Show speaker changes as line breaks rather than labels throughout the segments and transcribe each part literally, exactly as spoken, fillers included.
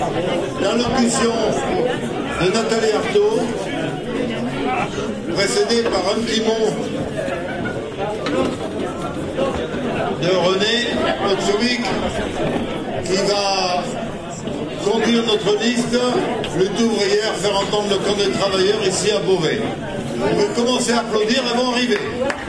l'allocution de Nathalie Arthaud, précédée par un petit mot de René Otsovic, qui va conduire notre liste, lutte ouvrière, faire entendre le camp des travailleurs ici à Beauvais. Vous pouvez commencer à applaudir, elles vont arriver.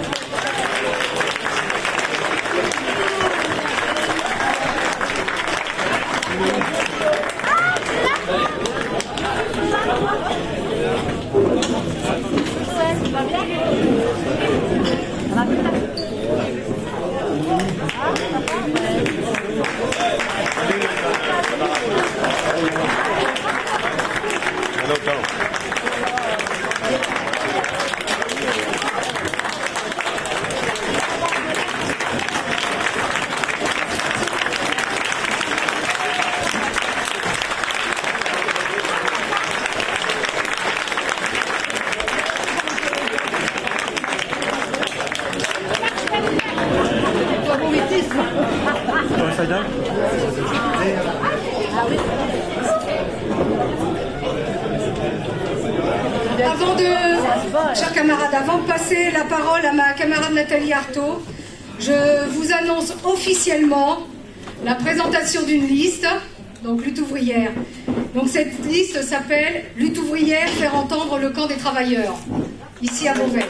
Avant de, chers camarades, avant de passer la parole à ma camarade Nathalie Arthaud, je vous annonce officiellement la présentation d'une liste, donc lutte ouvrière. Donc cette liste s'appelle Lutte ouvrière, faire entendre le camp des travailleurs, ici à Beauvais.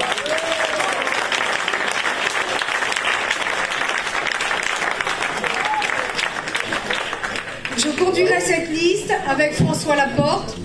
Je conduirai cette liste avec François Laporte.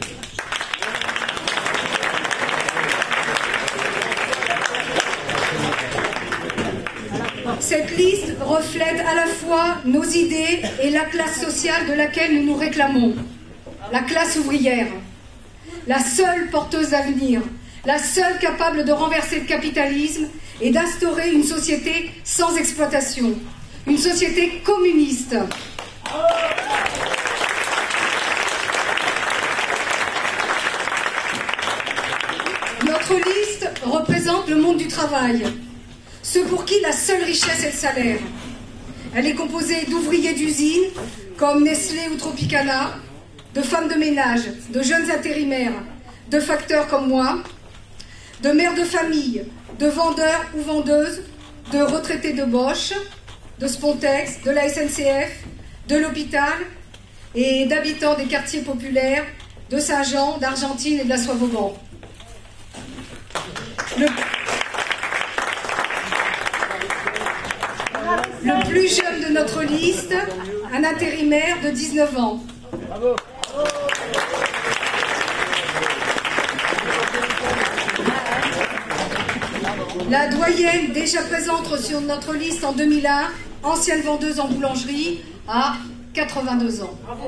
Cette liste reflète à la fois nos idées et la classe sociale de laquelle nous nous réclamons. La classe ouvrière, la seule porteuse d'avenir, la seule capable de renverser le capitalisme et d'instaurer une société sans exploitation, une société communiste. Notre liste représente le monde du travail, ceux pour qui la seule richesse est le salaire. Elle est composée d'ouvriers d'usines comme Nestlé ou Tropicana, de femmes de ménage, de jeunes intérimaires, de facteurs comme moi, de mères de famille, de vendeurs ou vendeuses, de retraités de Bosch, de Spontex, de la S N C F, de l'hôpital et d'habitants des quartiers populaires de Saint-Jean, d'Argentine et de la Soie-Vauban. Le... Le plus jeune de notre liste, un intérimaire de dix-neuf ans. Bravo. La doyenne déjà présente sur notre liste en deux mille un, ancienne vendeuse en boulangerie, a quatre-vingt-deux ans. Bravo.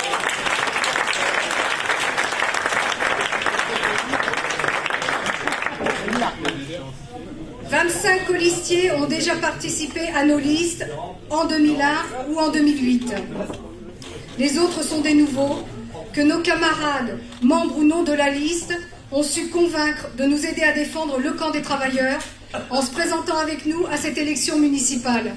vingt-cinq colistiers ont déjà participé à nos listes en deux mille un ou en deux mille huit. Les autres sont des nouveaux que nos camarades, membres ou non de la liste, ont su convaincre de nous aider à défendre le camp des travailleurs en se présentant avec nous à cette élection municipale.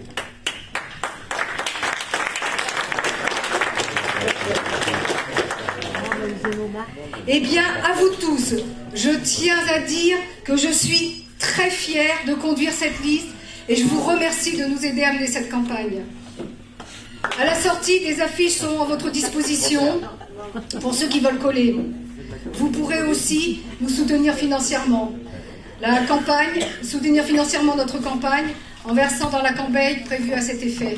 Eh bien, à vous tous, je tiens à dire que je suis très fière de conduire cette liste et je vous remercie de nous aider à mener cette campagne. À la sortie, des affiches sont à votre disposition pour ceux qui veulent coller. Vous pourrez aussi nous soutenir financièrement. La campagne, soutenir financièrement notre campagne en versant dans la cambeille prévue à cet effet.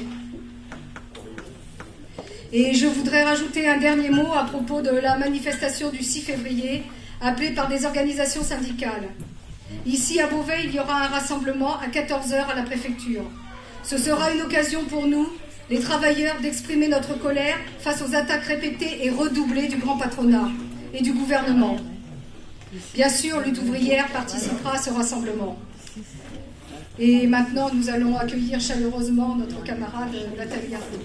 Et je voudrais rajouter un dernier mot à propos de la manifestation du six février, appelée par des organisations syndicales. Ici à Beauvais, il y aura un rassemblement à quatorze heures à la préfecture. Ce sera une occasion pour nous, les travailleurs, d'exprimer notre colère face aux attaques répétées et redoublées du grand patronat et du gouvernement. Bien sûr, Lutte ouvrière participera à ce rassemblement. Et maintenant, nous allons accueillir chaleureusement notre camarade Nathalie Arthaud.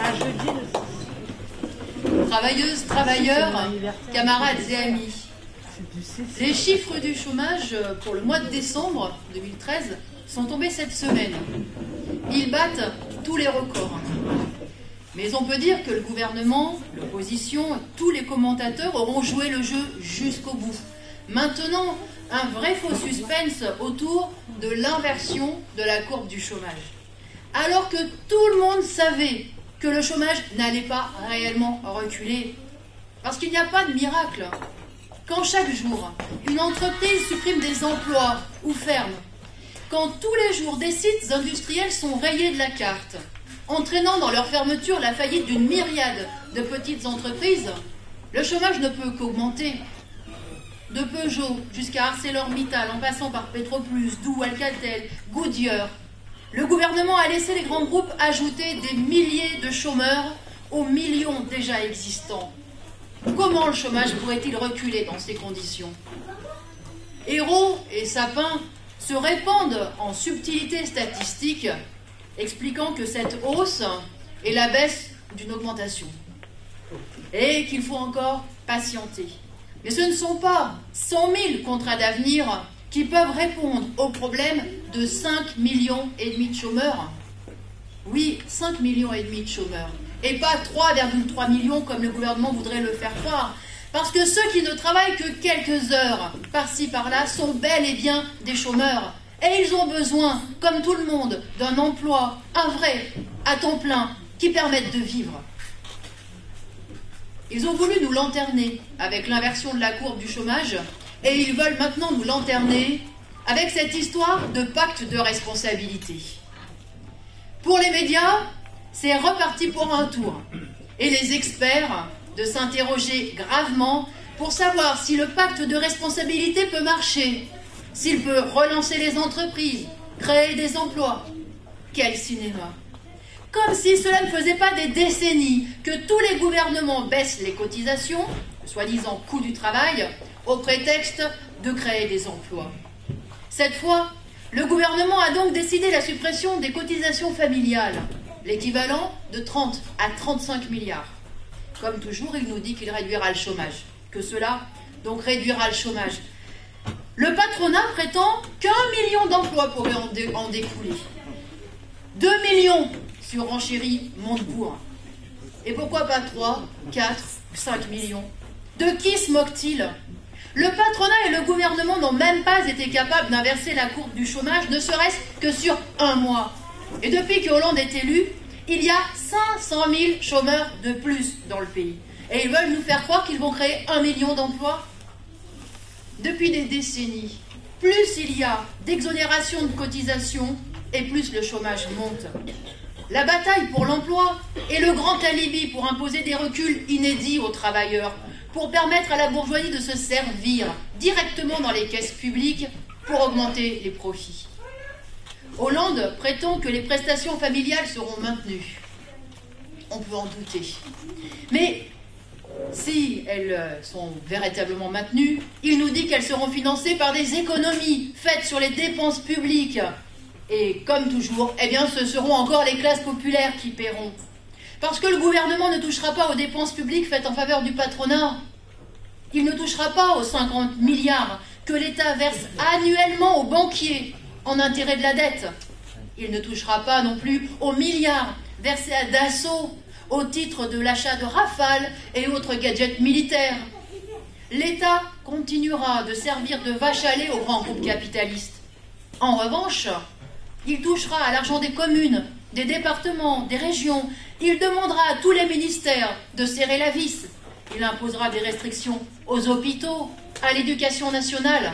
Travailleuses, travailleurs, camarades et amis, Les chiffres du chômage pour le mois de décembre deux mille treize sont tombés cette semaine. Ils battent tous les records. Mais on peut dire que le gouvernement, l'opposition, tous les commentateurs auront joué le jeu jusqu'au bout. Maintenant, un vrai faux suspense autour de l'inversion de la courbe du chômage. Alors que tout le monde savait que le chômage n'allait pas réellement reculer. Parce qu'il n'y a pas de miracle. Quand chaque jour, une entreprise supprime des emplois ou ferme, quand tous les jours des sites industriels sont rayés de la carte, entraînant dans leur fermeture la faillite d'une myriade de petites entreprises, le chômage ne peut qu'augmenter. De Peugeot jusqu'à ArcelorMittal, en passant par Petroplus, Dow, Alcatel, Goodyear, le gouvernement a laissé les grands groupes ajouter des milliers de chômeurs aux millions déjà existants. Comment le chômage pourrait-il reculer dans ces conditions? Hérault et Sapin se répandent en subtilité statistique, expliquant que cette hausse est la baisse d'une augmentation et qu'il faut encore patienter. Mais ce ne sont pas cent mille contrats d'avenir qui peuvent répondre au problème de cinq millions et demi de chômeurs. Oui, cinq millions et demi de chômeurs. Et pas trois virgule trois millions comme le gouvernement voudrait le faire croire. Parce que ceux qui ne travaillent que quelques heures par-ci par-là sont bel et bien des chômeurs. Et ils ont besoin, comme tout le monde, d'un emploi, un vrai, à temps plein, qui permette de vivre. Ils ont voulu nous lanterner avec l'inversion de la courbe du chômage et ils veulent maintenant nous lanterner avec cette histoire de pacte de responsabilité. Pour les médias, c'est reparti pour un tour. Et les experts de s'interroger gravement pour savoir si le pacte de responsabilité peut marcher, s'il peut relancer les entreprises, créer des emplois. Quel cinéma! Comme si cela ne faisait pas des décennies que tous les gouvernements baissent les cotisations, soi-disant coût du travail, au prétexte de créer des emplois. Cette fois, le gouvernement a donc décidé la suppression des cotisations familiales, l'équivalent de trente à trente-cinq milliards. Comme toujours, il nous dit qu'il réduira le chômage, que cela donc réduira le chômage. Le patronat prétend qu'un million d'emplois pourraient en, dé en découler. Deux millions sur renchérit Montebourg. Et pourquoi pas trois, quatre ou cinq millions? De qui se moque-t-il? Le patronat et le gouvernement n'ont même pas été capables d'inverser la courbe du chômage, ne serait-ce que sur un mois. Et depuis que Hollande est élu, il y a cinq cent mille chômeurs de plus dans le pays. Et ils veulent nous faire croire qu'ils vont créer un million d'emplois. Depuis des décennies, plus il y a d'exonération de cotisations, et plus le chômage monte. La bataille pour l'emploi est le grand alibi pour imposer des reculs inédits aux travailleurs, pour permettre à la bourgeoisie de se servir directement dans les caisses publiques pour augmenter les profits. Hollande prétend que les prestations familiales seront maintenues. On peut en douter. Mais si elles sont véritablement maintenues, il nous dit qu'elles seront financées par des économies faites sur les dépenses publiques. Et comme toujours, eh bien, ce seront encore les classes populaires qui paieront. Parce que le gouvernement ne touchera pas aux dépenses publiques faites en faveur du patronat. Il ne touchera pas aux cinquante milliards que l'État verse annuellement aux banquiers en intérêt de la dette. Il ne touchera pas non plus aux milliards versés à Dassault au titre de l'achat de Rafale et autres gadgets militaires. L'État continuera de servir de vache à lait aux grands groupes capitalistes. En revanche, il touchera à l'argent des communes, des départements, des régions. Il demandera à tous les ministères de serrer la vis. Il imposera des restrictions aux hôpitaux, à l'éducation nationale.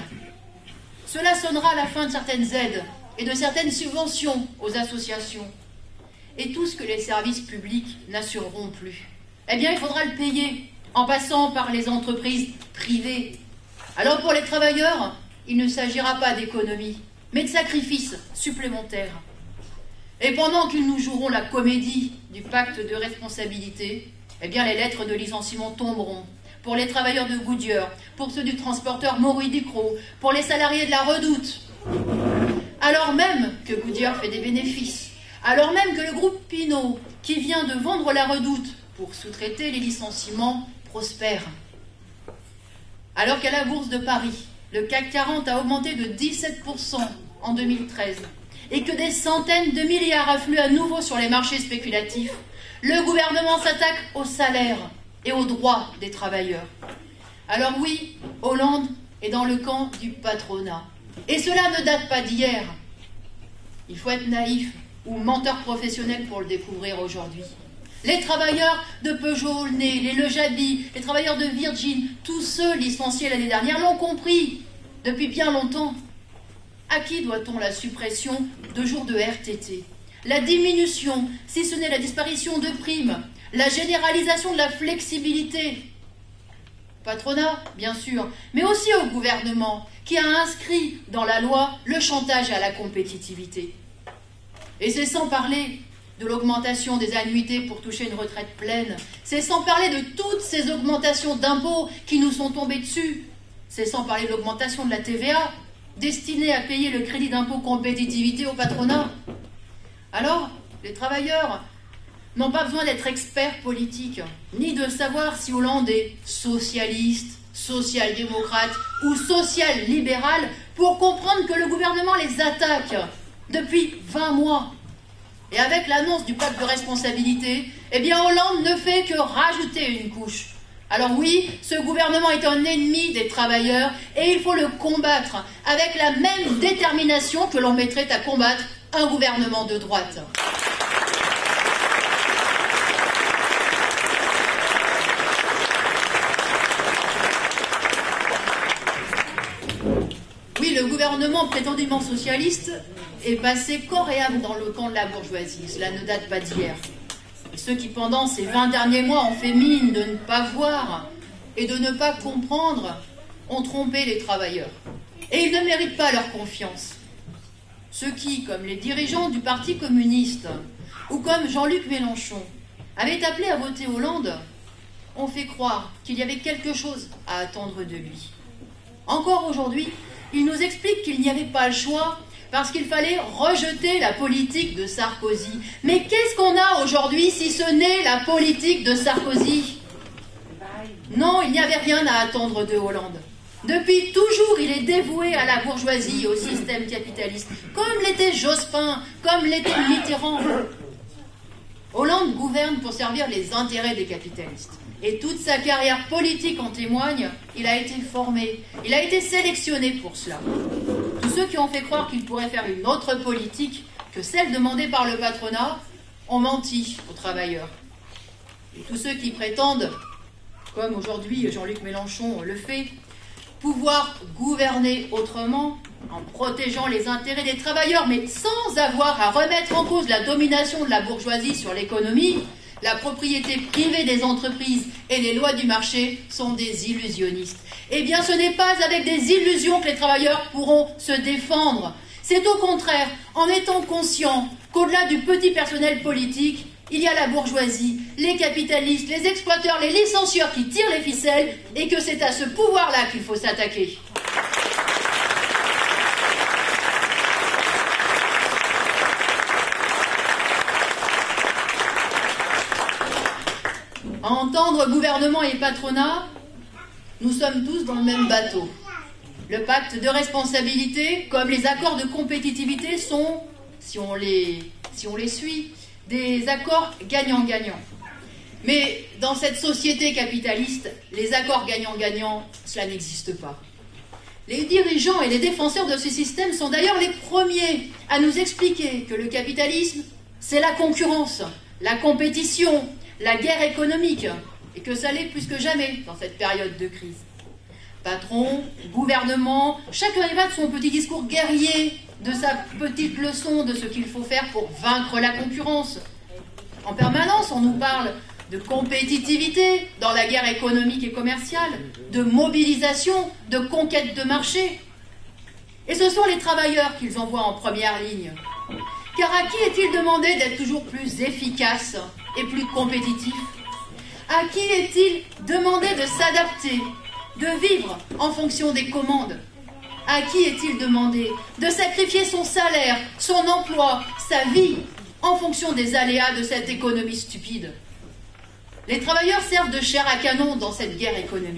Cela sonnera la fin de certaines aides et de certaines subventions aux associations. Et tout ce que les services publics n'assureront plus, eh bien, il faudra le payer en passant par les entreprises privées. Alors pour les travailleurs, il ne s'agira pas d'économie, mais de sacrifices supplémentaires. Et pendant qu'ils nous joueront la comédie du pacte de responsabilité, eh bien les lettres de licenciement tomberont pour les travailleurs de Goodyear, pour ceux du transporteur Maury Ducrot, pour les salariés de la Redoute. Alors même que Goodyear fait des bénéfices, alors même que le groupe Pinault, qui vient de vendre la Redoute pour sous-traiter les licenciements, prospère. Alors qu'à la Bourse de Paris, le C A C quarante a augmenté de dix-sept pour cent en deux mille treize et que des centaines de milliards affluent à nouveau sur les marchés spéculatifs, le gouvernement s'attaque aux salaires et aux droits des travailleurs. Alors oui, Hollande est dans le camp du patronat. Et cela ne date pas d'hier. Il faut être naïf ou menteur professionnel pour le découvrir aujourd'hui. Les travailleurs de Peugeot-Aulnay, les Le Jaby, les travailleurs de Virgin, tous ceux licenciés l'année dernière l'ont compris depuis bien longtemps. À qui doit-on la suppression de jours de R T T, la diminution, si ce n'est la disparition de primes, la généralisation de la flexibilité? Patronat, bien sûr, mais aussi au gouvernement, qui a inscrit dans la loi le chantage à la compétitivité. Et c'est sans parler de l'augmentation des annuités pour toucher une retraite pleine, c'est sans parler de toutes ces augmentations d'impôts qui nous sont tombées dessus, c'est sans parler de l'augmentation de la T V A, destinée à payer le crédit d'impôt compétitivité au patronat. Alors, les travailleurs n'ont pas besoin d'être experts politiques, ni de savoir si Hollande est socialiste, social-démocrate ou social-libéral pour comprendre que le gouvernement les attaque depuis vingt mois. Et avec l'annonce du pacte de responsabilité, eh bien Hollande ne fait que rajouter une couche. Alors oui, ce gouvernement est un ennemi des travailleurs et il faut le combattre avec la même détermination que l'on mettrait à combattre un gouvernement de droite. Oui, le gouvernement prétendument socialiste est passé corps et âme dans le camp de la bourgeoisie. Cela ne date pas d'hier. Ceux qui, pendant ces vingt derniers mois, ont fait mine de ne pas voir et de ne pas comprendre, ont trompé les travailleurs. Et ils ne méritent pas leur confiance. Ceux qui, comme les dirigeants du Parti communiste ou comme Jean-Luc Mélenchon, avaient appelé à voter Hollande, ont fait croire qu'il y avait quelque chose à attendre de lui. Encore aujourd'hui, il nous explique qu'il n'y avait pas le choix parce qu'il fallait rejeter la politique de Sarkozy. Mais qu'est-ce qu'on a aujourd'hui si ce n'est la politique de Sarkozy? Non, il n'y avait rien à attendre de Hollande. Depuis toujours, il est dévoué à la bourgeoisie et au système capitaliste, comme l'était Jospin, comme l'était Mitterrand. Hollande gouverne pour servir les intérêts des capitalistes. Et toute sa carrière politique en témoigne, il a été formé, il a été sélectionné pour cela. Tous ceux qui ont fait croire qu'il pourrait faire une autre politique que celle demandée par le patronat ont menti aux travailleurs. Et tous ceux qui prétendent, comme aujourd'hui Jean-Luc Mélenchon le fait, pouvoir gouverner autrement, en protégeant les intérêts des travailleurs, mais sans avoir à remettre en cause la domination de la bourgeoisie sur l'économie, la propriété privée des entreprises et les lois du marché sont des illusionnistes. Eh bien, ce n'est pas avec des illusions que les travailleurs pourront se défendre. C'est au contraire en étant conscients qu'au-delà du petit personnel politique, il y a la bourgeoisie, les capitalistes, les exploiteurs, les licencieurs qui tirent les ficelles et que c'est à ce pouvoir-là qu'il faut s'attaquer. À entendre gouvernement et patronat, nous sommes tous dans le même bateau. Le pacte de responsabilité, comme les accords de compétitivité, sont, si on les, si on les suit, des accords gagnant-gagnant. Mais dans cette société capitaliste, les accords gagnant-gagnant, cela n'existe pas. Les dirigeants et les défenseurs de ce système sont d'ailleurs les premiers à nous expliquer que le capitalisme, c'est la concurrence, la compétition, la guerre économique, et que ça l'est plus que jamais dans cette période de crise. Patron, gouvernement, chacun y va de son petit discours guerrier, de sa petite leçon de ce qu'il faut faire pour vaincre la concurrence. En permanence, on nous parle de compétitivité dans la guerre économique et commerciale, de mobilisation, de conquête de marché. Et ce sont les travailleurs qu'ils envoient en première ligne. Car à qui est-il demandé d'être toujours plus efficace et plus compétitif? À qui est-il demandé de s'adapter, de vivre en fonction des commandes? À qui est-il demandé de sacrifier son salaire, son emploi, sa vie, en fonction des aléas de cette économie stupide? Les travailleurs servent de chair à canon dans cette guerre économique.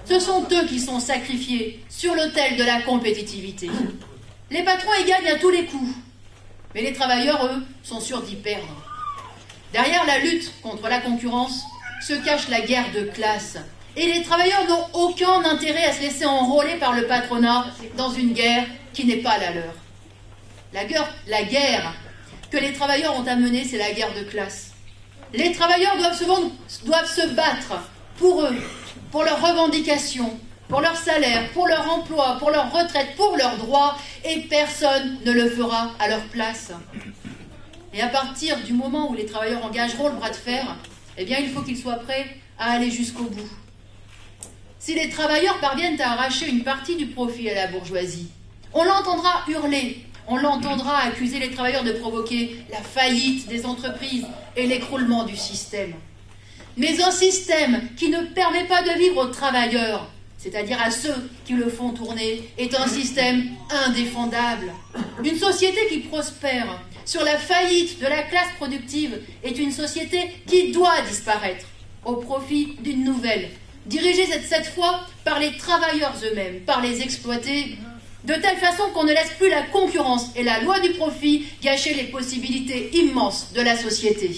Ce sont eux qui sont sacrifiés sur l'autel de la compétitivité. Les patrons y gagnent à tous les coups, mais les travailleurs, eux, sont sûrs d'y perdre. Derrière la lutte contre la concurrence se cache la guerre de classe. Et les travailleurs n'ont aucun intérêt à se laisser enrôler par le patronat dans une guerre qui n'est pas la leur. La guerre, la guerre que les travailleurs ont à mener, c'est la guerre de classe. Les travailleurs doivent se, doivent se battre pour eux, pour leurs revendications, pour leur salaire, pour leur emploi, pour leur retraite, pour leurs droits, et personne ne le fera à leur place. Et à partir du moment où les travailleurs engageront le bras de fer, eh bien, il faut qu'ils soient prêts à aller jusqu'au bout. Si les travailleurs parviennent à arracher une partie du profit à la bourgeoisie, on l'entendra hurler, on l'entendra accuser les travailleurs de provoquer la faillite des entreprises et l'écroulement du système. Mais un système qui ne permet pas de vivre aux travailleurs, c'est-à-dire à ceux qui le font tourner, est un système indéfendable. Une société qui prospère sur la faillite de la classe productive est une société qui doit disparaître au profit d'une nouvelle, dirigée cette fois par les travailleurs eux-mêmes, par les exploités, de telle façon qu'on ne laisse plus la concurrence et la loi du profit gâcher les possibilités immenses de la société.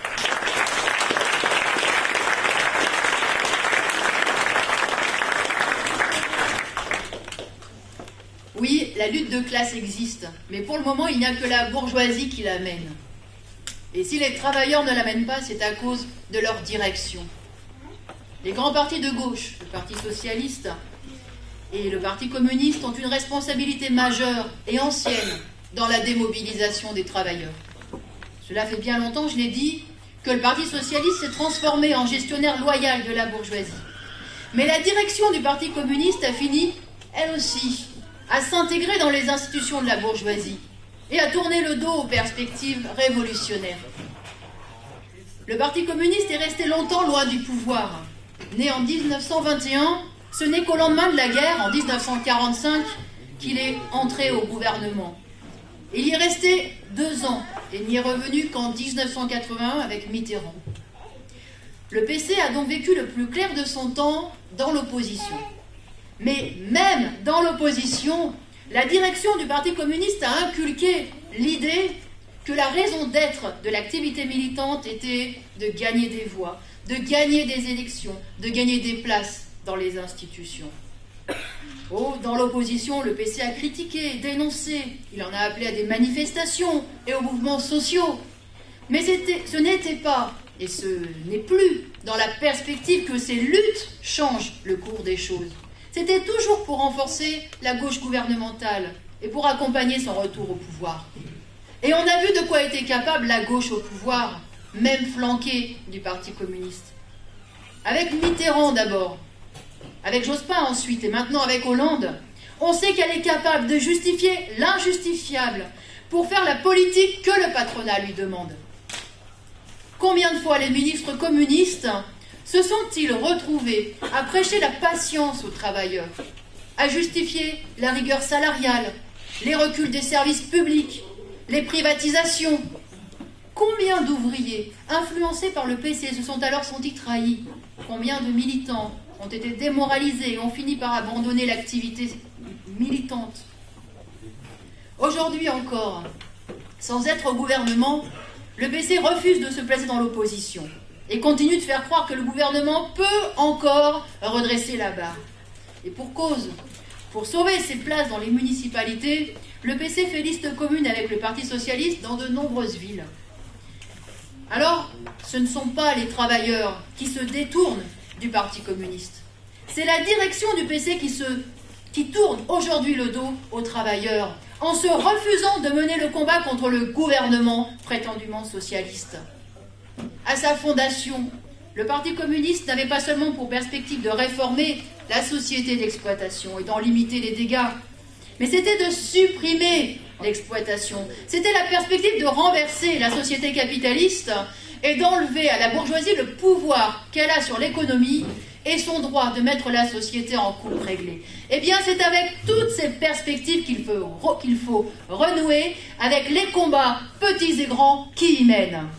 Oui, la lutte de classe existe, mais pour le moment, il n'y a que la bourgeoisie qui la mène. Et si les travailleurs ne la mènent pas, c'est à cause de leur direction. Les grands partis de gauche, le Parti socialiste et le Parti communiste, ont une responsabilité majeure et ancienne dans la démobilisation des travailleurs. Cela fait bien longtemps, je l'ai dit, que le Parti socialiste s'est transformé en gestionnaire loyal de la bourgeoisie. Mais la direction du Parti communiste a fini, elle aussi, à s'intégrer dans les institutions de la bourgeoisie et à tourner le dos aux perspectives révolutionnaires. Le Parti communiste est resté longtemps loin du pouvoir. Né en mille neuf cent vingt et un, ce n'est qu'au lendemain de la guerre, en mille neuf cent quarante-cinq, qu'il est entré au gouvernement. Il y est resté deux ans et n'y est revenu qu'en mille neuf cent quatre-vingt-un avec Mitterrand. Le P C a donc vécu le plus clair de son temps dans l'opposition. Mais même dans l'opposition, la direction du Parti communiste a inculqué l'idée que la raison d'être de l'activité militante était de gagner des voix, de gagner des élections, de gagner des places dans les institutions. Oh, dans l'opposition, le P C a critiqué, dénoncé, il en a appelé à des manifestations et aux mouvements sociaux. Mais ce n'était pas, et ce n'est plus, dans la perspective que ces luttes changent le cours des choses. C'était toujours pour renforcer la gauche gouvernementale et pour accompagner son retour au pouvoir. Et on a vu de quoi était capable la gauche au pouvoir, même flanquée du Parti communiste. Avec Mitterrand d'abord, avec Jospin ensuite, et maintenant avec Hollande, on sait qu'elle est capable de justifier l'injustifiable pour faire la politique que le patronat lui demande. Combien de fois les ministres communistes se sont-ils retrouvés à prêcher la patience aux travailleurs, à justifier la rigueur salariale, les reculs des services publics, les privatisations? Combien d'ouvriers influencés par le P C se sont alors sentis trahis? Combien de militants ont été démoralisés et ont fini par abandonner l'activité militante? Aujourd'hui encore, sans être au gouvernement, le P C refuse de se placer dans l'opposition et continue de faire croire que le gouvernement peut encore redresser la barre. Et pour cause, pour sauver ses places dans les municipalités, le P C fait liste commune avec le Parti socialiste dans de nombreuses villes. Alors, ce ne sont pas les travailleurs qui se détournent du Parti communiste. C'est la direction du P C qui, se, qui tourne aujourd'hui le dos aux travailleurs en se refusant de mener le combat contre le gouvernement prétendument socialiste. À sa fondation, le Parti communiste n'avait pas seulement pour perspective de réformer la société d'exploitation et d'en limiter les dégâts, mais c'était de supprimer l'exploitation. C'était la perspective de renverser la société capitaliste et d'enlever à la bourgeoisie le pouvoir qu'elle a sur l'économie et son droit de mettre la société en coupe réglée. Eh bien, c'est avec toutes ces perspectives qu'il faut, qu'il faut renouer, avec les combats petits et grands qui y mènent.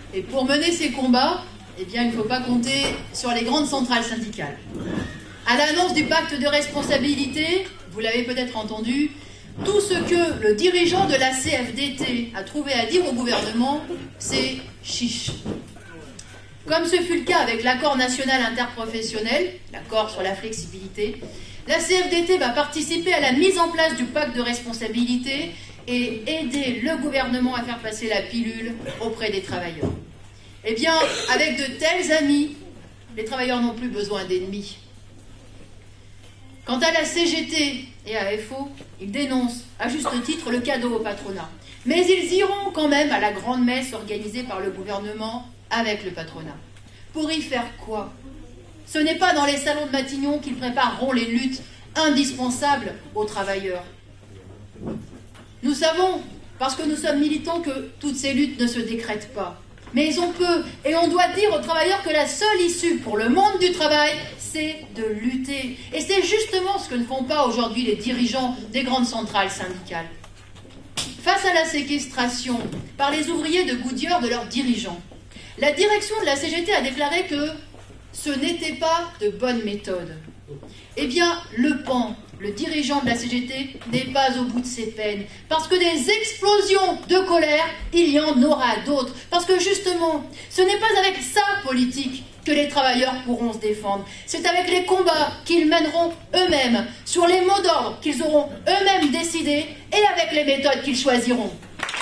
Et pour mener ces combats, eh bien, il ne faut pas compter sur les grandes centrales syndicales. À l'annonce du pacte de responsabilité, vous l'avez peut-être entendu, tout ce que le dirigeant de la C F D T a trouvé à dire au gouvernement, c'est chiche. Comme ce fut le cas avec l'accord national interprofessionnel, l'accord sur la flexibilité, la C F D T va participer à la mise en place du pacte de responsabilité et aider le gouvernement à faire passer la pilule auprès des travailleurs. Eh bien, avec de tels amis, les travailleurs n'ont plus besoin d'ennemis. Quant à la C G T et à F O, ils dénoncent à juste titre le cadeau au patronat. Mais ils iront quand même à la grande messe organisée par le gouvernement avec le patronat. Pour y faire quoi? Ce n'est pas dans les salons de Matignon qu'ils prépareront les luttes indispensables aux travailleurs. Nous savons, parce que nous sommes militants, que toutes ces luttes ne se décrètent pas. Mais on peut et on doit dire aux travailleurs que la seule issue pour le monde du travail, c'est de lutter. Et c'est justement ce que ne font pas aujourd'hui les dirigeants des grandes centrales syndicales. Face à la séquestration par les ouvriers de Goodyear de leurs dirigeants, la direction de la C G T a déclaré que ce n'était pas de bonne méthode. Eh bien, Le Pen, le dirigeant de la C G T, n'est pas au bout de ses peines. Parce que des explosions de colère, il y en aura d'autres. Parce que justement, ce n'est pas avec sa politique que les travailleurs pourront se défendre. C'est avec les combats qu'ils mèneront eux-mêmes, sur les mots d'ordre qu'ils auront eux-mêmes décidés et avec les méthodes qu'ils choisiront.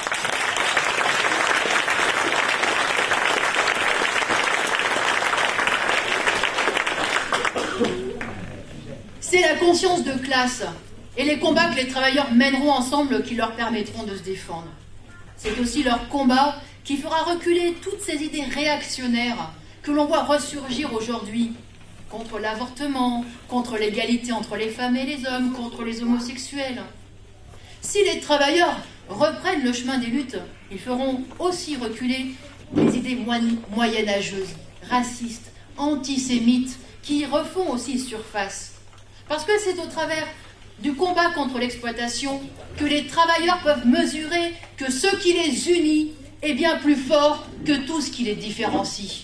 C'est la conscience de classe et les combats que les travailleurs mèneront ensemble qui leur permettront de se défendre. C'est aussi leur combat qui fera reculer toutes ces idées réactionnaires que l'on voit ressurgir aujourd'hui contre l'avortement, contre l'égalité entre les femmes et les hommes, contre les homosexuels. Si les travailleurs reprennent le chemin des luttes, ils feront aussi reculer les idées moyenâgeuses, racistes, antisémites, qui refont aussi surface. Parce que c'est au travers du combat contre l'exploitation que les travailleurs peuvent mesurer que ce qui les unit est bien plus fort que tout ce qui les différencie.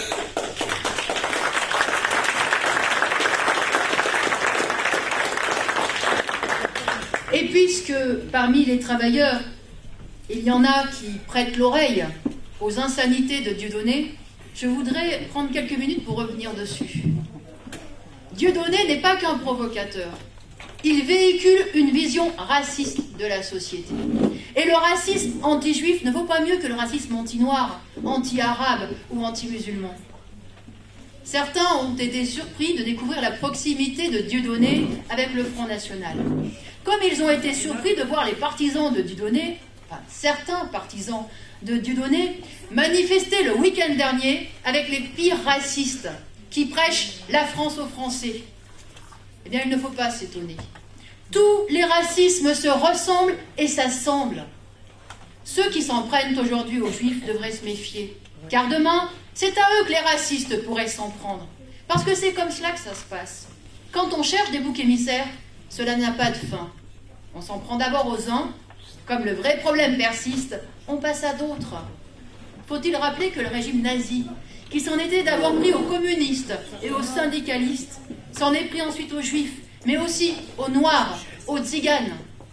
Et puisque parmi les travailleurs, il y en a qui prêtent l'oreille aux insanités de Dieudonné, je voudrais prendre quelques minutes pour revenir dessus. Dieudonné n'est pas qu'un provocateur. Il véhicule une vision raciste de la société. Et le racisme anti-juif ne vaut pas mieux que le racisme anti-noir, anti-arabe ou anti-musulman. Certains ont été surpris de découvrir la proximité de Dieudonné avec le Front National. Comme ils ont été surpris de voir les partisans de Dieudonné, enfin certains partisans de Dieudonné, manifester le week-end dernier avec les pires racistes qui prêchent la France aux Français. Eh bien, il ne faut pas s'étonner. Tous les racismes se ressemblent et s'assemblent. Ceux qui s'en prennent aujourd'hui aux Juifs devraient se méfier. Car demain, c'est à eux que les racistes pourraient s'en prendre. Parce que c'est comme cela que ça se passe. Quand on cherche des boucs émissaires, cela n'a pas de fin. On s'en prend d'abord aux uns. Comme le vrai problème persiste, on passe à d'autres. Faut-il rappeler que le régime nazi, qui s'en était d'abord pris aux communistes et aux syndicalistes, s'en est pris ensuite aux juifs, mais aussi aux noirs, aux tziganes.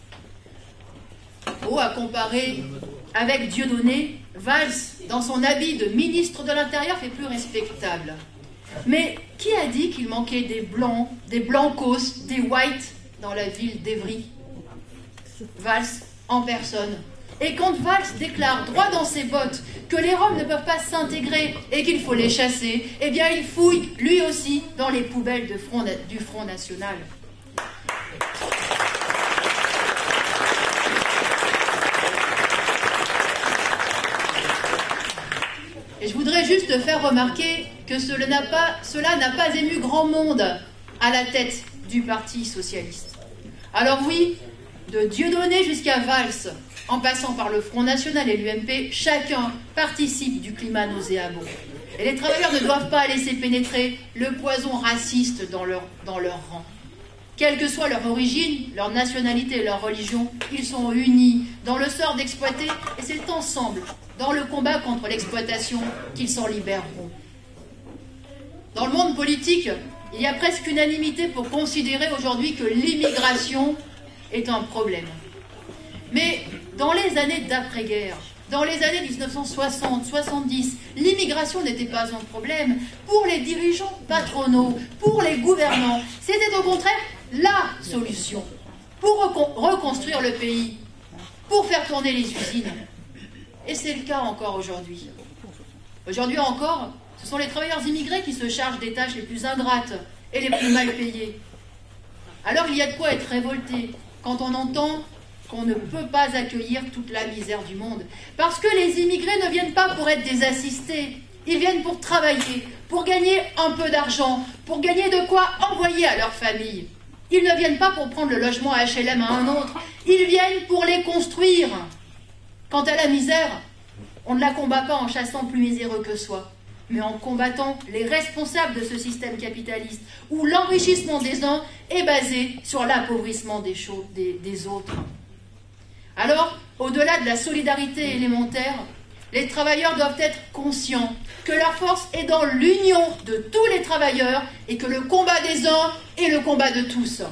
Oh, à comparer avec Dieudonné, Valls, dans son habit de ministre de l'Intérieur, fait plus respectable. Mais qui a dit qu'il manquait des blancs, des blancos, des whites dans la ville d'Evry? Valls en personne. Et quand Valls déclare droit dans ses bottes que les Roms ne peuvent pas s'intégrer et qu'il faut les chasser, eh bien il fouille lui aussi dans les poubelles de front, du Front National. Et je voudrais juste faire remarquer que cela n'a pas, cela n'a pas ému grand monde à la tête du Parti socialiste. Alors oui, de Dieudonné jusqu'à Valls, en passant par le Front National et l'U M P, chacun participe du climat nauséabond. Et les travailleurs ne doivent pas laisser pénétrer le poison raciste dans leur, dans leur rang. Quelle que soit leur origine, leur nationalité et leur religion, ils sont unis dans le sort d'exploiter, et c'est ensemble, dans le combat contre l'exploitation, qu'ils s'en libéreront. Dans le monde politique, il y a presque unanimité pour considérer aujourd'hui que l'immigration est un problème. Mais dans les années d'après-guerre, dans les années mille neuf cent soixante soixante-dix, l'immigration n'était pas un problème. Pour les dirigeants patronaux, pour les gouvernants, c'était au contraire la solution pour reconstruire le pays, pour faire tourner les usines. Et c'est le cas encore aujourd'hui. Aujourd'hui encore, ce sont les travailleurs immigrés qui se chargent des tâches les plus ingrates et les plus mal payées. Alors il y a de quoi être révolté quand on entend qu'on ne peut pas accueillir toute la misère du monde. Parce que les immigrés ne viennent pas pour être des assistés. Ils viennent pour travailler, pour gagner un peu d'argent, pour gagner de quoi envoyer à leur famille. Ils ne viennent pas pour prendre le logement H L M à un autre. Ils viennent pour les construire. Quant à la misère, on ne la combat pas en chassant plus miséreux que soi, mais en combattant les responsables de ce système capitaliste, où l'enrichissement des uns est basé sur l'appauvrissement des, des, des autres. Alors, au-delà de la solidarité élémentaire, les travailleurs doivent être conscients que leur force est dans l'union de tous les travailleurs et que le combat des uns est le combat de tous.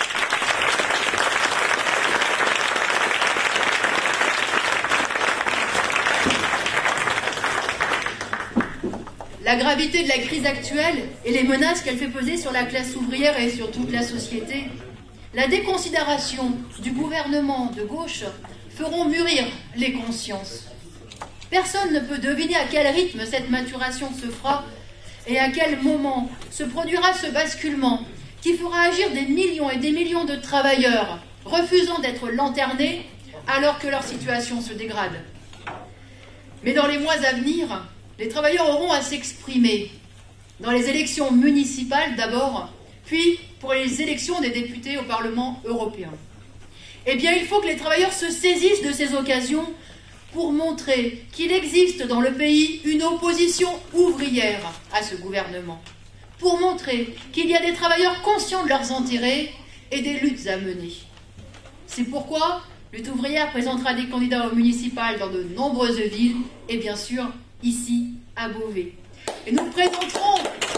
La gravité de la crise actuelle et les menaces qu'elle fait peser sur la classe ouvrière et sur toute la société, la déconsidération du gouvernement de gauche feront mûrir les consciences. Personne ne peut deviner à quel rythme cette maturation se fera et à quel moment se produira ce basculement qui fera agir des millions et des millions de travailleurs refusant d'être lanternés alors que leur situation se dégrade. Mais dans les mois à venir, les travailleurs auront à s'exprimer dans les élections municipales d'abord, puis pour les élections des députés au Parlement européen. Eh bien, il faut que les travailleurs se saisissent de ces occasions pour montrer qu'il existe dans le pays une opposition ouvrière à ce gouvernement, pour montrer qu'il y a des travailleurs conscients de leurs intérêts et des luttes à mener. C'est pourquoi Lutte ouvrière présentera des candidats aux municipales dans de nombreuses villes et bien sûr ici à Beauvais. Et nous présenterons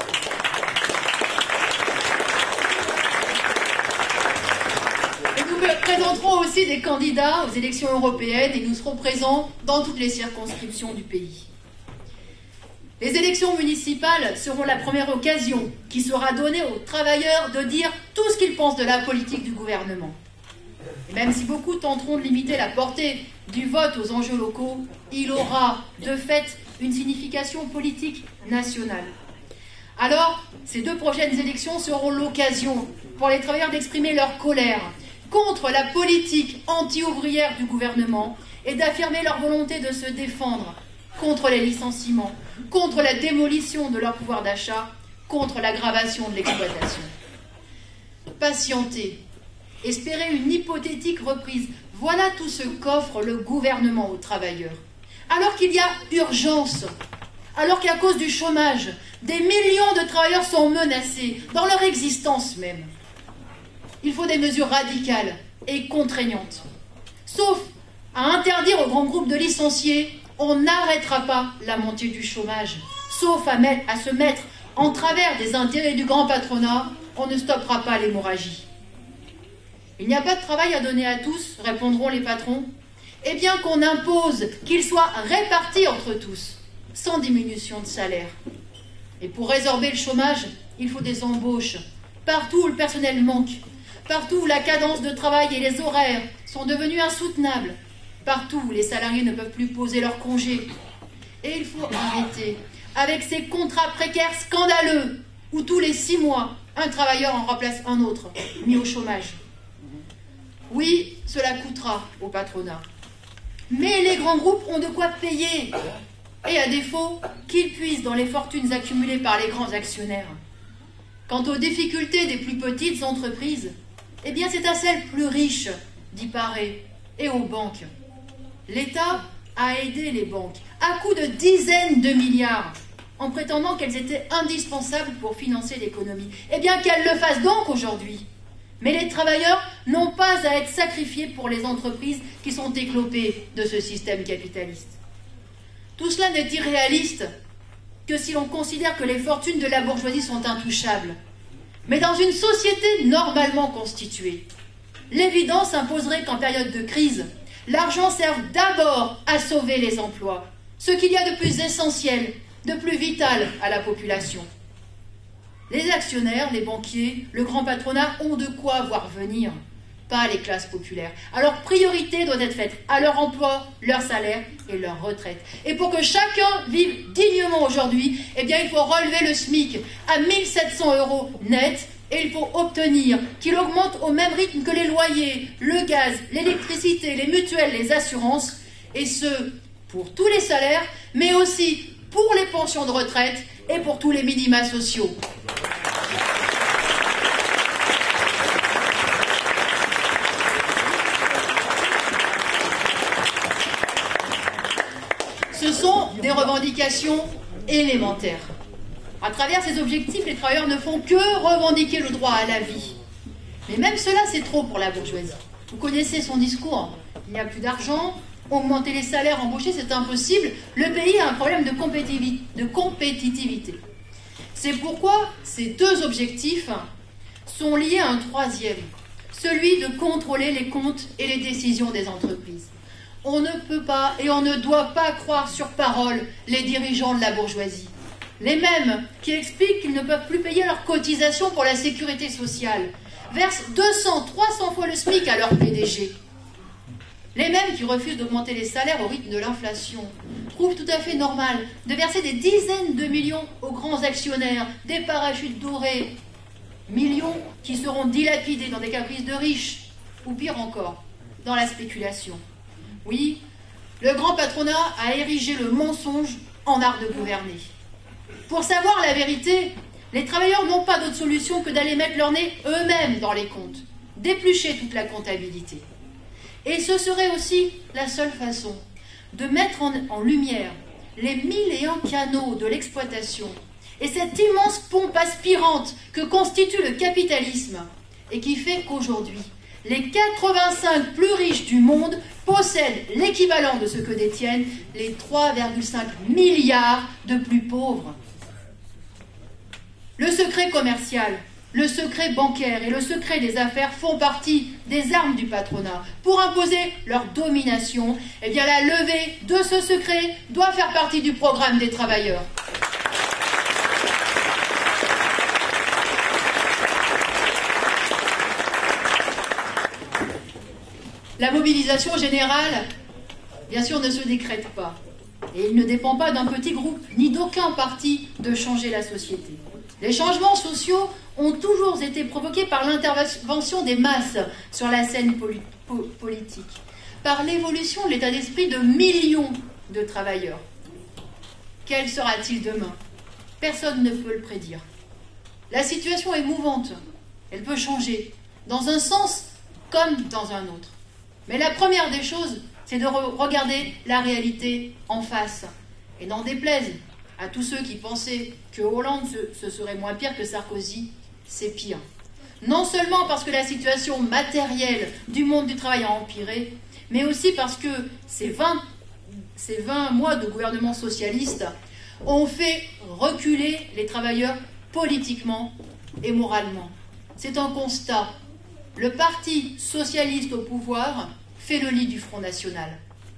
Nous présenterons aussi des candidats aux élections européennes et nous serons présents dans toutes les circonscriptions du pays. Les élections municipales seront la première occasion qui sera donnée aux travailleurs de dire tout ce qu'ils pensent de la politique du gouvernement. Et même si beaucoup tenteront de limiter la portée du vote aux enjeux locaux, il aura de fait une signification politique nationale. Alors, ces deux prochaines élections seront l'occasion pour les travailleurs d'exprimer leur colère contre la politique anti-ouvrière du gouvernement et d'affirmer leur volonté de se défendre contre les licenciements, contre la démolition de leur pouvoir d'achat, contre l'aggravation de l'exploitation. Patienter, espérer une hypothétique reprise, voilà tout ce qu'offre le gouvernement aux travailleurs. Alors qu'il y a urgence, alors qu'à cause du chômage, des millions de travailleurs sont menacés dans leur existence même. Il faut des mesures radicales et contraignantes. Sauf à interdire aux grands groupes de licencier, on n'arrêtera pas la montée du chômage. Sauf à, mettre, à se mettre en travers des intérêts du grand patronat, on ne stoppera pas l'hémorragie. Il n'y a pas de travail à donner à tous, répondront les patrons. Eh bien qu'on impose qu'il soit réparti entre tous, sans diminution de salaire. Et pour résorber le chômage, il faut des embauches. Partout où le personnel manque, partout où la cadence de travail et les horaires sont devenus insoutenables, partout où les salariés ne peuvent plus poser leurs congés. Et il faut arrêter avec ces contrats précaires scandaleux, où tous les six mois, un travailleur en remplace un autre, mis au chômage. Oui, cela coûtera au patronat. Mais les grands groupes ont de quoi payer. Et à défaut, qu'ils puissent dans les fortunes accumulées par les grands actionnaires. Quant aux difficultés des plus petites entreprises, eh bien c'est à celles plus riches d'y parer, et aux banques. L'État a aidé les banques à coups de dizaines de milliards, en prétendant qu'elles étaient indispensables pour financer l'économie. Eh bien qu'elles le fassent donc aujourd'hui, Mais les travailleurs n'ont pas à être sacrifiés pour les entreprises qui sont éclopées de ce système capitaliste. Tout cela n'est irréaliste que si l'on considère que les fortunes de la bourgeoisie sont intouchables. Mais dans une société normalement constituée, l'évidence imposerait qu'en période de crise, l'argent serve d'abord à sauver les emplois, ce qu'il y a de plus essentiel, de plus vital à la population. Les actionnaires, les banquiers, le grand patronat ont de quoi voir venir, pas les classes populaires. Alors priorité doit être faite à leur emploi, leur salaire et leur retraite. Et pour que chacun vive dignement aujourd'hui, eh bien il faut relever le SMIC à mille sept cents euros net et il faut obtenir qu'il augmente au même rythme que les loyers, le gaz, l'électricité, les mutuelles, les assurances, et ce, pour tous les salaires, mais aussi pour les pensions de retraite et pour tous les minima sociaux. Ce sont des revendications élémentaires. À travers ces objectifs, les travailleurs ne font que revendiquer le droit à la vie. Mais même cela, c'est trop pour la bourgeoisie. Vous connaissez son discours. Il n'y a plus d'argent, augmenter les salaires, embaucher, c'est impossible. Le pays a un problème de compétitivité. C'est pourquoi ces deux objectifs sont liés à un troisième, celui de contrôler les comptes et les décisions des entreprises. On ne peut pas et on ne doit pas croire sur parole les dirigeants de la bourgeoisie. Les mêmes qui expliquent qu'ils ne peuvent plus payer leurs cotisations pour la sécurité sociale, versent deux cents, trois cents fois le SMIC à leur P D G. Les mêmes qui refusent d'augmenter les salaires au rythme de l'inflation trouvent tout à fait normal de verser des dizaines de millions aux grands actionnaires, des parachutes dorés, millions qui seront dilapidés dans des caprices de riches, ou pire encore, dans la spéculation. Oui, le grand patronat a érigé le mensonge en art de gouverner. Pour savoir la vérité, les travailleurs n'ont pas d'autre solution que d'aller mettre leur nez eux-mêmes dans les comptes, d'éplucher toute la comptabilité. Et ce serait aussi la seule façon de mettre en, en lumière les mille et un canaux de l'exploitation et cette immense pompe aspirante que constitue le capitalisme et qui fait qu'aujourd'hui, les quatre-vingt-cinq plus riches du monde possèdent l'équivalent de ce que détiennent les trois virgule cinq milliards de plus pauvres. Le secret commercial, le secret bancaire et le secret des affaires font partie des armes du patronat. Pour imposer leur domination, eh bien la levée de ce secret doit faire partie du programme des travailleurs. La mobilisation générale, bien sûr, ne se décrète pas. Et il ne dépend pas d'un petit groupe, ni d'aucun parti, de changer la société. Les changements sociaux ont toujours été provoqués par l'intervention des masses sur la scène poli- po- politique, par l'évolution de l'état d'esprit de millions de travailleurs. Quel sera-t-il demain? Personne ne peut le prédire. La situation est mouvante, elle peut changer, dans un sens comme dans un autre. Mais la première des choses, c'est de re- regarder la réalité en face, et n'en déplaise à tous ceux qui pensaient que Hollande ce, ce serait moins pire que Sarkozy, c'est pire. Non seulement parce que la situation matérielle du monde du travail a empiré, mais aussi parce que ces vingt, ces vingt mois de gouvernement socialiste ont fait reculer les travailleurs politiquement et moralement. C'est un constat. Le parti socialiste au pouvoir fait le lit du Front National.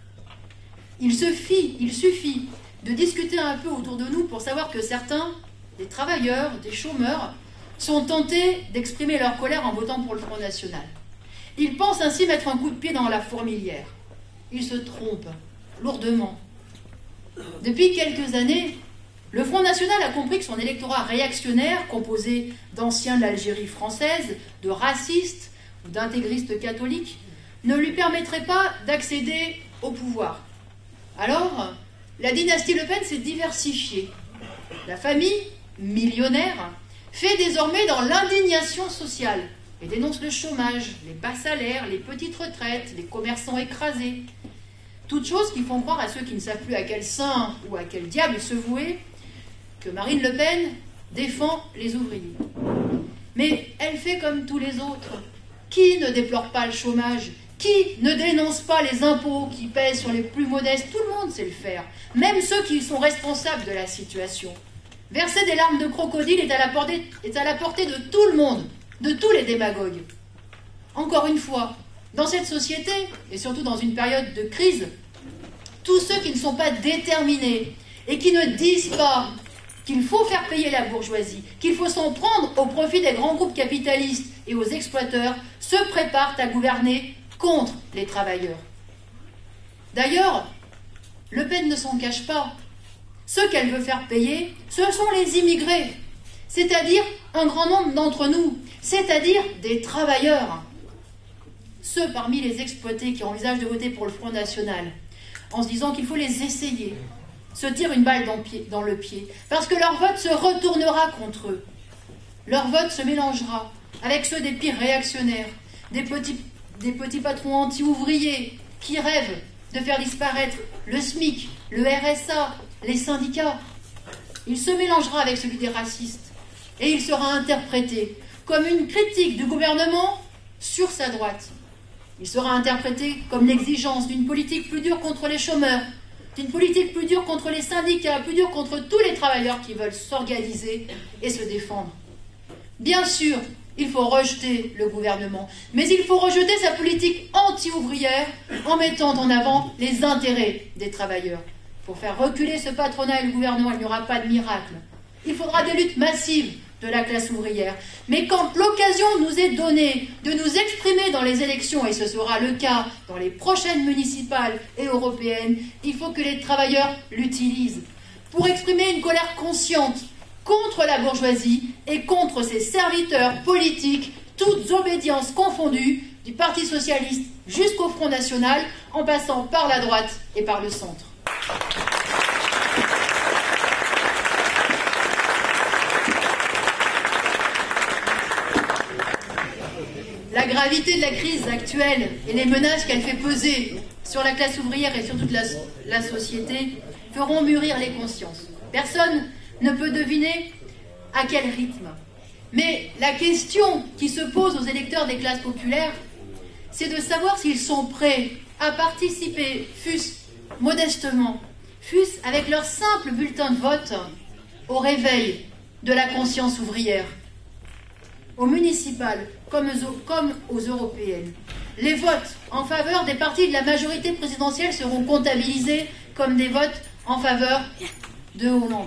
Il suffit, il suffit de discuter un peu autour de nous pour savoir que certains, des travailleurs, des chômeurs, sont tentés d'exprimer leur colère en votant pour le Front National. Ils pensent ainsi mettre un coup de pied dans la fourmilière. Ils se trompent lourdement. Depuis quelques années, le Front National a compris que son électorat réactionnaire, composé d'anciens de l'Algérie française, de racistes ou d'intégristes catholiques, ne lui permettrait pas d'accéder au pouvoir. Alors, la dynastie Le Pen s'est diversifiée. La famille, millionnaire, fait désormais dans l'indignation sociale et dénonce le chômage, les bas salaires, les petites retraites, les commerçants écrasés. Toutes choses qui font croire à ceux qui ne savent plus à quel saint ou à quel diable se vouer que Marine Le Pen défend les ouvriers. Mais elle fait comme tous les autres. Qui ne déplore pas le chômage? Qui ne dénonce pas les impôts qui pèsent sur les plus modestes? Tout le monde sait le faire, même ceux qui sont responsables de la situation. Verser des larmes de crocodile est à la portée, est à la portée de tout le monde, de tous les démagogues. Encore une fois, dans cette société, et surtout dans une période de crise, tous ceux qui ne sont pas déterminés et qui ne disent pas qu'il faut faire payer la bourgeoisie, qu'il faut s'en prendre au profit des grands groupes capitalistes et aux exploiteurs, se préparent à gouverner contre les travailleurs. D'ailleurs, Le Pen ne s'en cache pas. Ceux qu'elle veut faire payer, ce sont les immigrés, c'est-à-dire un grand nombre d'entre nous, c'est-à-dire des travailleurs. Ceux parmi les exploités qui envisagent de voter pour le Front National, en se disant qu'il faut les essayer, se tirent une balle dans, pied, dans le pied, parce que leur vote se retournera contre eux. Leur vote se mélangera avec ceux des pires réactionnaires, des petits, des petits patrons anti-ouvriers qui rêvent de faire disparaître le SMIC, le R S A, les syndicats. Il se mélangera avec celui des racistes et il sera interprété comme une critique du gouvernement sur sa droite. Il sera interprété comme l'exigence d'une politique plus dure contre les chômeurs, d'une politique plus dure contre les syndicats, plus dure contre tous les travailleurs qui veulent s'organiser et se défendre. Bien sûr, il faut rejeter le gouvernement, mais il faut rejeter sa politique anti-ouvrière en mettant en avant les intérêts des travailleurs. Pour faire reculer ce patronat et le gouvernement, il n'y aura pas de miracle. Il faudra des luttes massives de la classe ouvrière. Mais quand l'occasion nous est donnée de nous exprimer dans les élections, et ce sera le cas dans les prochaines municipales et européennes, il faut que les travailleurs l'utilisent pour exprimer une colère consciente contre la bourgeoisie et contre ses serviteurs politiques, toutes obédiences confondues, du Parti socialiste jusqu'au Front National, en passant par la droite et par le centre. La gravité de la crise actuelle et les menaces qu'elle fait peser sur la classe ouvrière et sur toute la, la société feront mûrir les consciences. Personne ne peut deviner à quel rythme. Mais la question qui se pose aux électeurs des classes populaires, c'est de savoir s'ils sont prêts à participer, fût-ce modestement, fût-ce avec leur simple bulletin de vote, au réveil de la conscience ouvrière. Aux municipales comme aux, comme aux européennes, les votes en faveur des partis de la majorité présidentielle seront comptabilisés comme des votes en faveur de Hollande.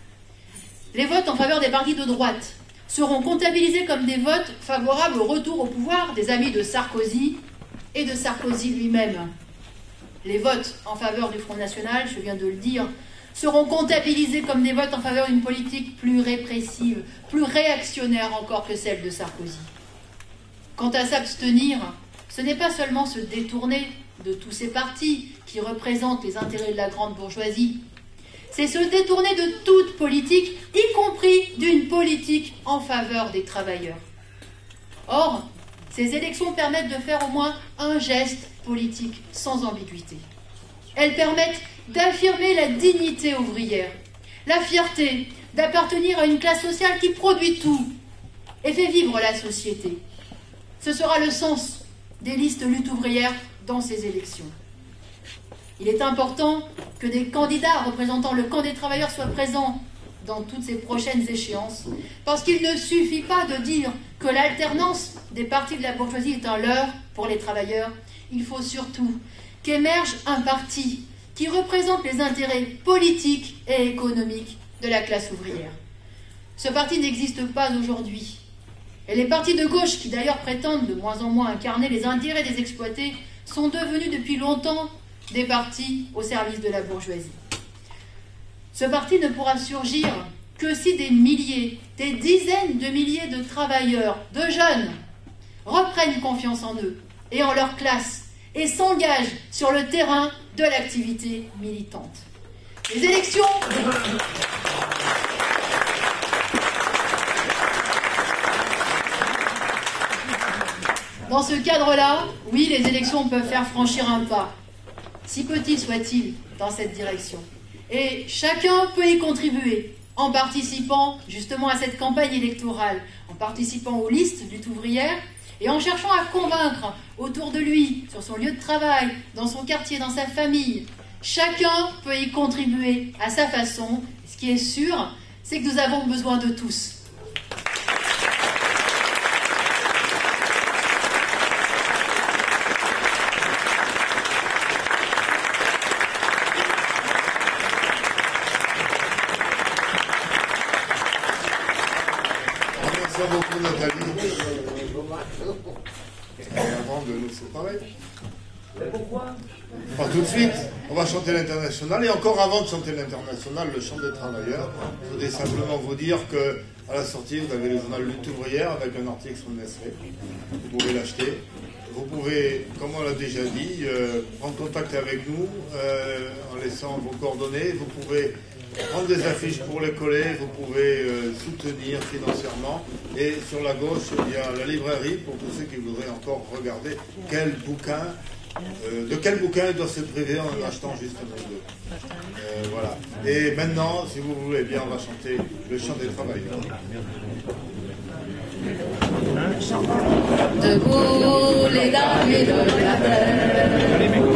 Les votes en faveur des partis de droite seront comptabilisés comme des votes favorables au retour au pouvoir des amis de Sarkozy et de Sarkozy lui-même. Les votes en faveur du Front National, je viens de le dire, seront comptabilisés comme des votes en faveur d'une politique plus répressive, plus réactionnaire encore que celle de Sarkozy. Quant à s'abstenir, ce n'est pas seulement se détourner de tous ces partis qui représentent les intérêts de la grande bourgeoisie, c'est se détourner de toute politique, y compris d'une politique en faveur des travailleurs. Or, ces élections permettent de faire au moins un geste politique sans ambiguïté. Elles permettent d'affirmer la dignité ouvrière, la fierté d'appartenir à une classe sociale qui produit tout et fait vivre la société. Ce sera le sens des listes lutte ouvrière dans ces élections. Il est important que des candidats représentant le camp des travailleurs soient présents dans toutes ces prochaines échéances, parce qu'il ne suffit pas de dire que l'alternance des partis de la bourgeoisie est un leurre pour les travailleurs. Il faut surtout qu'émerge un parti qui représente les intérêts politiques et économiques de la classe ouvrière. Ce parti n'existe pas aujourd'hui. Et les partis de gauche, qui d'ailleurs prétendent de moins en moins incarner les intérêts des exploités, sont devenus depuis longtemps des partis au service de la bourgeoisie. Ce parti ne pourra surgir que si des milliers, des dizaines de milliers de travailleurs, de jeunes, reprennent confiance en eux et en leur classe et s'engagent sur le terrain de l'activité militante. Les élections... Dans ce cadre-là, oui, les élections peuvent faire franchir un pas, si petit soit-il, dans cette direction. Et chacun peut y contribuer en participant justement à cette campagne électorale, en participant aux listes lutte ouvrière Et en cherchant à convaincre autour de lui, sur son lieu de travail, dans son quartier, dans sa famille, chacun peut y contribuer à sa façon. Ce qui est sûr, c'est que nous avons besoin de tous.
Merci beaucoup Nathalie. Avant de nous séparer. Pas tout de suite, on va chanter l'international. Et encore avant de chanter l'international, le chant des travailleurs, je voudrais simplement vous dire que à la sortie, vous avez le journal Lutte ouvrière avec un article sur Nestlé. Vous pouvez l'acheter. Vous pouvez, comme on l'a déjà dit, euh, prendre contact avec nous euh, en laissant vos coordonnées. Vous pouvez prendre des affiches pour les coller, vous pouvez euh, soutenir financièrement. Et sur la gauche, il y a la librairie pour tous ceux qui voudraient encore regarder quel bouquin, euh, de quel bouquin ils doivent se priver en achetant juste un ou deux. Euh, voilà. Et maintenant, si vous voulez bien, on va chanter le chant des travailleurs.
Debout les dames et le labeur.